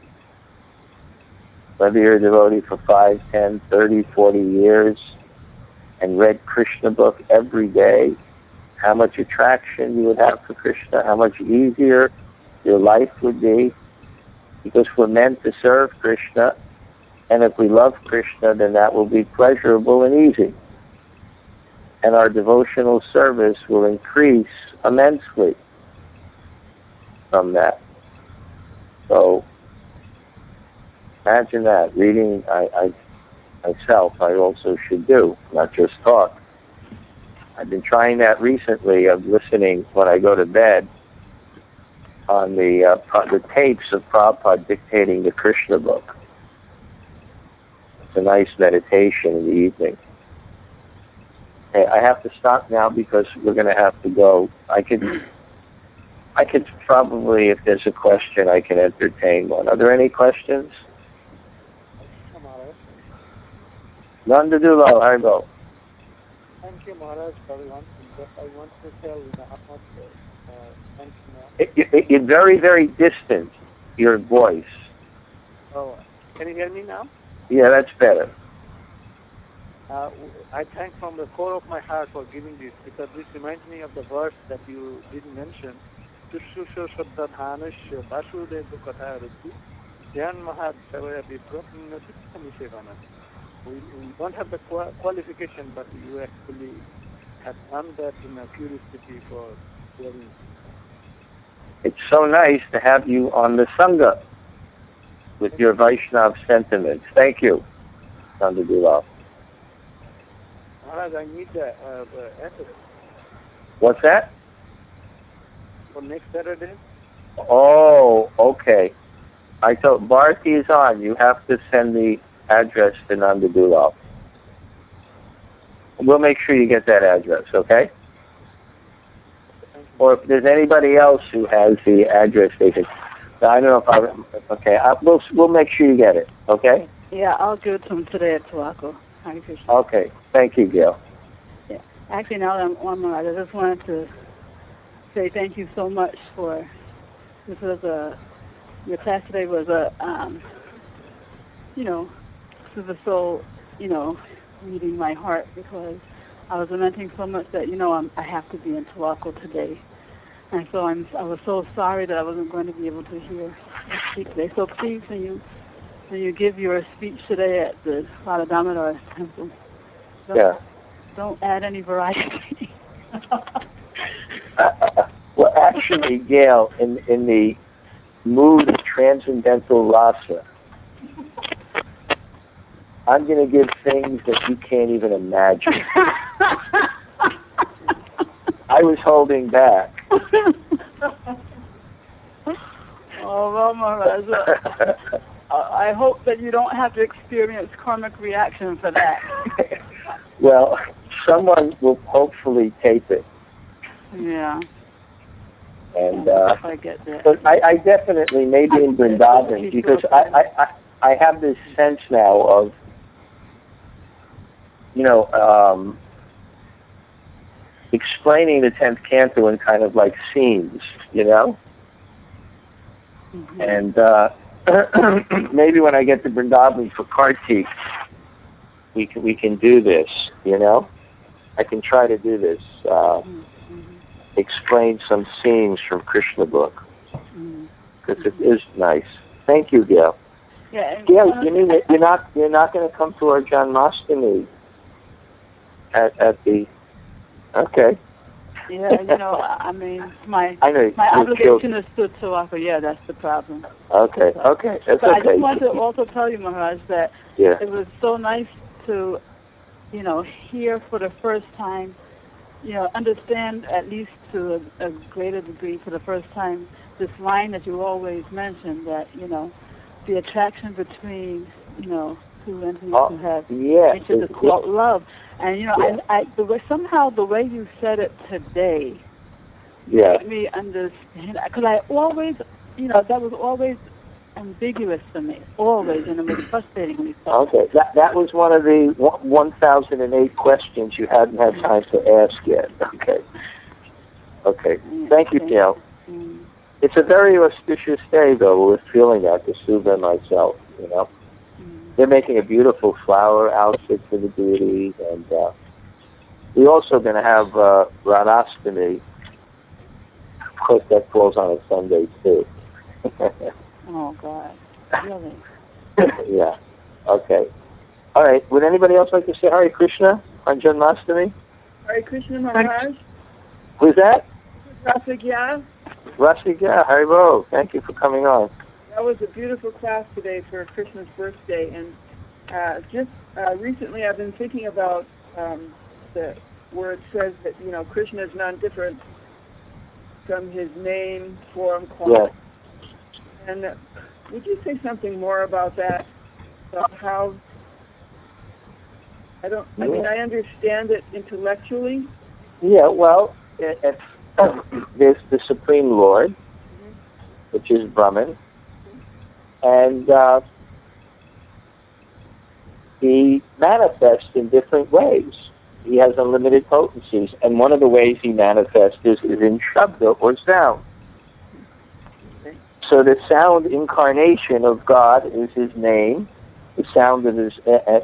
Whether you're a devotee for 5, 10, 30, 40 years, and read Krishna book every day, how much attraction you would have for Krishna, how much easier your life would be, because we're meant to serve Krishna, and if we love Krishna, then that will be pleasurable and easy. And our devotional service will increase immensely from that. So, imagine that. Reading, I myself, I also should do, not just talk. I've been trying that recently of listening when I go to bed on the tapes of Prabhupada dictating the Krishna book. It's a nice meditation in the evening. Hey, I have to stop now because we're going to have to go. I could probably, if there's a question, I can entertain one. Are there any questions? Nanda Dulal, Harbo. Thank you, Maharaj, for everyone. I want to tell how much thank you. You're very, very distant, your voice. Oh, can you hear me now? Yeah, that's better. I thank from the core of my heart for giving this, because this reminds me of the verse that you didn't mention. We don't have the qualification, but you actually have done that in a curiosity for hearing. It's so nice to have you on the Sangha with your Vaishnav sentiments. Thank you, Nanda Dulal. Maharaj, I need the address. What's that? For next Saturday? Oh, okay. I thought Bharti is on. You have to send the address to Nanda Dulal. We'll make sure you get that address, okay? Or if there's anybody else who has the address, they can. I don't know if I. Okay, we'll make sure you get it, okay? Yeah, I'll give it to him today at Tuaco. Okay, thank you, Gail. Yeah, actually, now that I'm on my, I just wanted to say thank you so much for. This was your class today was this was so, reading my heart, because I was lamenting so much that, I have to be in Tuaco today. And so I was so sorry that I wasn't going to be able to hear speak today. So please, when you give your speech today at the Radha Damodar Temple, don't add any variety. Well, actually, Gail, in the mood of transcendental rasa, I'm going to give things that you can't even imagine. I was holding back. Oh, well, Maharaj, I hope that you don't have to experience karmic reaction for that. Well, someone will hopefully tape it. Yeah. And I get that. But I definitely, maybe in Vrindavan, because I have this sense now of, explaining the 10th canto in kind of like scenes, Mm-hmm. And maybe when I get to Vrindavan for Kartik, we can do this, I can try to do this, explain some scenes from Krishna book, because it is nice. Thank you, Gail. Yeah, Gail, you mean that you're not going to come to our Janmashtami at the. Okay. Yeah, I mean, my obligation is to Tuaco. Yeah, that's the problem. Okay, that's but okay. I just want to also tell you, Maharaj, that it was so nice to, hear for the first time, understand at least to a greater degree for the first time this line that you always mention, that, the attraction between, two entities who have each other called love. And, somehow the way you said it today made me understand, because I always, that was always ambiguous to me, always, and it was frustrating when you thought. Okay, that was one of the 1,008 questions you hadn't had time to ask yet. Okay. Thank you, Gail. It's a very auspicious day, though, with feeling that, to Suba and myself, They're making a beautiful flower outfit for the deities, and we're also going to have Ranastami. Of course, that falls on a Sunday, too. Oh, God. Really? Yeah. Okay. All right. Would anybody else like to say Hare Krishna on Janmashtami? Hare Krishna, Maharaj. Who's that? Rasigya. Rasigya, Haribo. Thank you for coming on. That was a beautiful class today for Krishna's birthday, and just recently I've been thinking about the where it says that, Krishna is non-different from his name, form, quality. Yeah. And would you say something more about that? About how, I understand it intellectually. Yeah, well, there's the Supreme Lord, which is Brahman, and he manifests in different ways. He has unlimited potencies, and one of the ways he manifests is in Shabda, or sound. So the sound incarnation of God is his name, the sound of his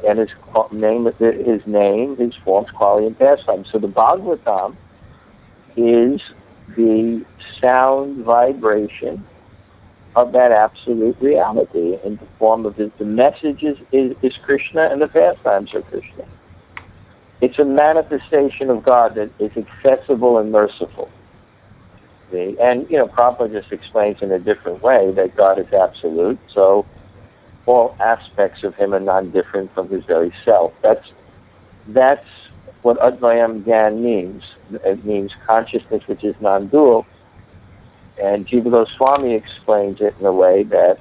name, his forms, quality, and pastime. So the Bhagavatam is the sound vibration of that absolute reality in the form of the message is Krishna, and the pastimes are Krishna. It's a manifestation of God that is accessible and merciful. See? And, Prabhupada just explains in a different way that God is absolute, so all aspects of him are non-different from his very self. That's what Advayam Gyan means. It means consciousness which is non-dual. And Jiva Goswami explains it in a way that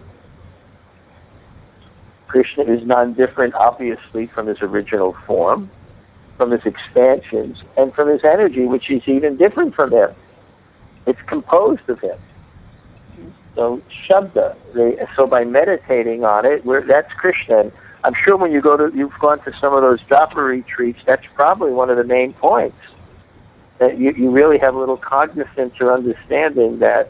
Krishna is non-different, obviously, from his original form, from his expansions, and from his energy, which is even different from him. It's composed of him. So, Shabda. So by meditating on it, that's Krishna. And I'm sure when you've gone to some of those japa retreats, that's probably one of the main points. That you really have a little cognizance or understanding that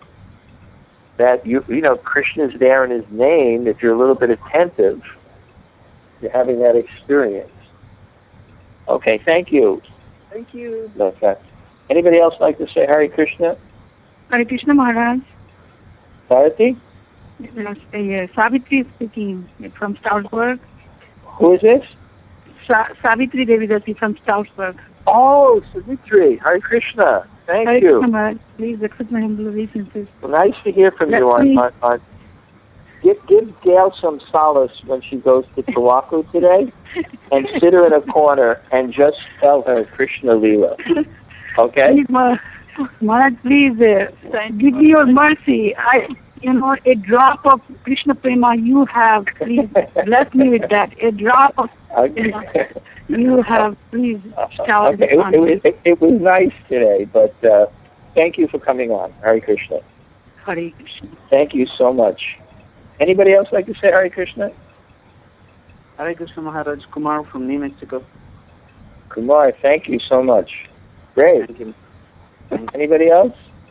Krishna's there in his name. If you're a little bit attentive, you're having that experience. Okay, thank you. Thank you. Okay. Anybody else like to say Hare Krishna? Hare Krishna Maharaj. Bharati? Yes, Savitri speaking from Stroudsburg. Who is this? Savitri Devidasi from Stroudsburg. Oh, Savitri. Hare Krishna. Thank Hare you. Krishna Maharaj. Please accept my humble obeisances. Well, nice to hear from you. On give Gail some solace when she goes to Tawaku today, and sit her in a corner and just tell her Krishna Leela. Okay? Please, Maharaj, please give me your mercy. A drop of Krishna Prema you have. Please bless me with that. A drop of you have. Please shower it on me. It was nice today, but thank you for coming on. Hare Krishna. Hare Krishna. Thank you so much. Anybody else like to say Hare Krishna? Hare Krishna Maharaj. Kumar from New Mexico. Kumar, thank you so much. Great. Thank you. Anybody else?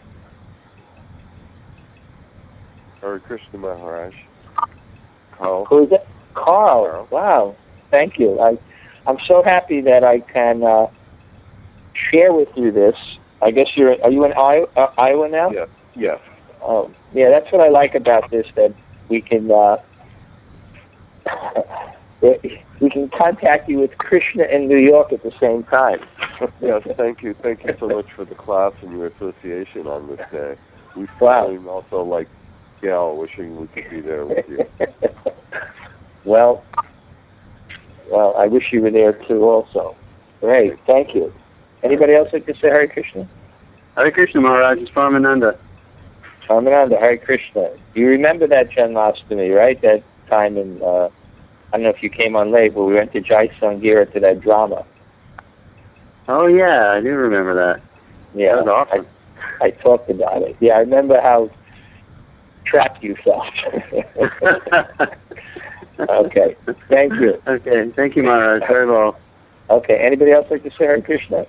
Hare Krishna Maharaj. Carl. Who is it? Carl. Wow. Thank you. I'm so happy that I can share with you this. I guess are you in Iowa now? Yeah. Yes. Oh, yeah. That's what I like about this. That we can contact you with Krishna in New York at the same time. Yes. Thank you. Thank you so much for the class and your association on this day. We feeling also like Gail, wishing we could be there with you. Well, I wish you were there too also. Great, thank you. Anybody else like to say Hare Krishna? Hare Krishna Maharaj. It's Paramananda. Paramananda, Hare Krishna. You remember that Janmashtami, right? That time in, I don't know if you came on late, but we went to Jai Sangira to that drama. Oh, yeah, I do remember that. Yeah, that was awesome. I talked about it. Yeah, I remember how trapped you felt. Okay, thank you. Okay, thank you, Maharaj. Very well. Okay, anybody else like to say Hare Krishna?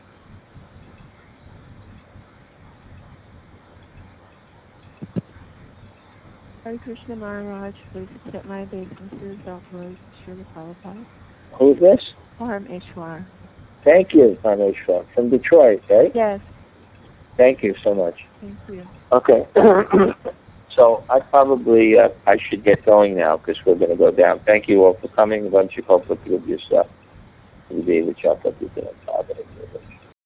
Hare Krishna Maharaj, please accept my obeisances of Lord Srila Prabhupada. Who is this? Parameshwar. Thank you, Parameshwar. From Detroit, right? Yes. Thank you so much. Thank you. Okay. So I probably I should get going now because we're going to go down. Thank you all for coming. A bunch of people to yourself.